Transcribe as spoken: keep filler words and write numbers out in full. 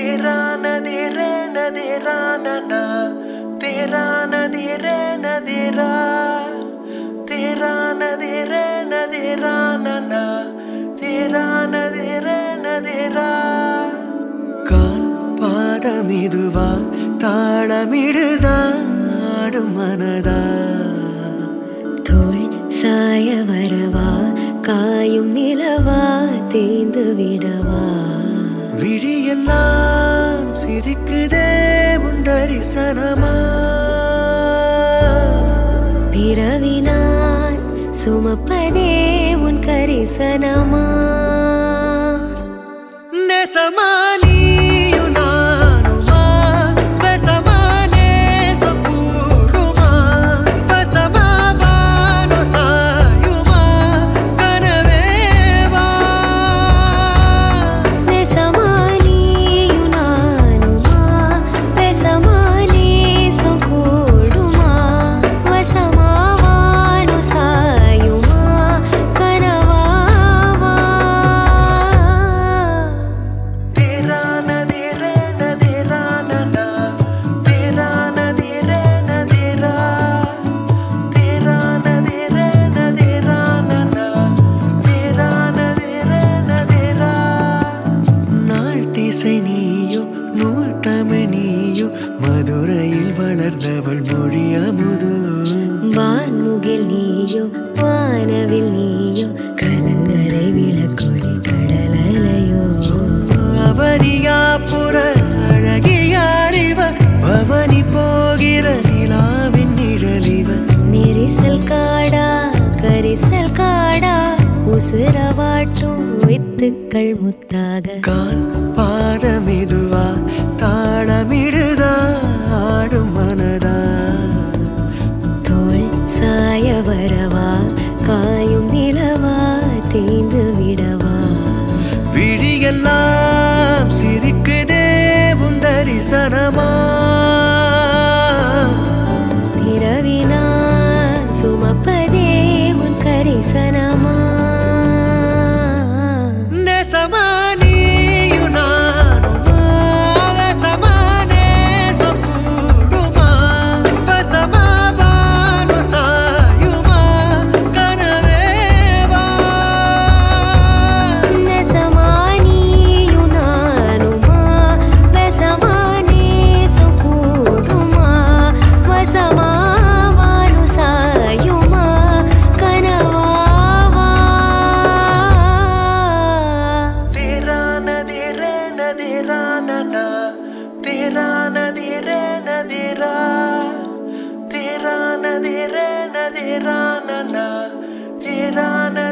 तेरा नदीरे नदीरा नना तेरा नदीरे नदीरा तेरा नदीरे नदीरा नना तेरा नदीरे नदीरा கால் பாதமிதுவா தாளமிடுதா ஆடும் மனதா தோள் சாய வரவா காயும் நிலவா தேய்ந்து விடவா விழியெல்லாம் சிரிக்குதே உன் தரிசனமா பிறவினான் சுமப்பதே உன் கரிசனமா நெசமா நீயும் நானுமா வெசமா நேசம் கூடுமா வசமா வானோ சாயுமா கனவேவா நெசமா நீயும் நானுமா வெசமா நேசம் கூடுமா வசமா வானோ சாயுமா கனவாவா तेरा नदीरे नदीरा नना तेरा नदीरे नदीरा तेरा नदीरे नदीरा नना तेरा नदीरे नदीरा நாள் திசை நீயோ நூல் தமிழ் நீயோ மதுரையில் வளர்ந்தவள் மொழி அமுதோ வான்முகில் நீயோ வானவில் நீயோ கலங்கரை விளக்கொளி கடலலையோ அவனியாபுர அழகியாரிவ பவனி போகிற நிலாவின் நிழலிவ நெரிசல் காடா கரிசல் காடா உசுரவாட்டும் வித்துக்கள் முத்தாக கால் பாதமிதுவா தாளமிடுதா ஆடும் மனதா தோள் சாய வரவா காயும் நிலவா தேய்ந்து விடவா விழியெல்லாம் சிரிக்குதே உன் தரிசனமா பிறவினான் சுமப்பதே உன் கரிசனமா நெசமா நீயும் நானுமா வெசமா நேசம் கூடுமா வசமா வானோ சாயுமா கனவேவா நெசமா நீயும் நானுமா வெசமா நேசம் கூடுமா வசமா வானோ சாயுமா கனவாவா तेरा नदीरे नदीरा नना तेरा नदीरे नदीरा तेरा नदीरे नदीरा नना तेरा